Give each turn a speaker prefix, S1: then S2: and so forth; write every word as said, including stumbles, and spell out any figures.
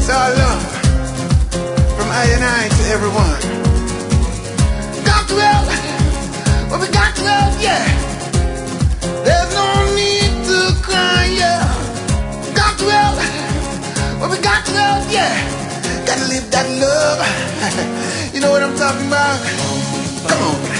S1: So I love from I and I to everyone. Got to help, well we got to help, yeah. There's no need to cry, yeah. Got to help, well we got to help, yeah. Gotta live that love. You know what I'm talking about? Come on.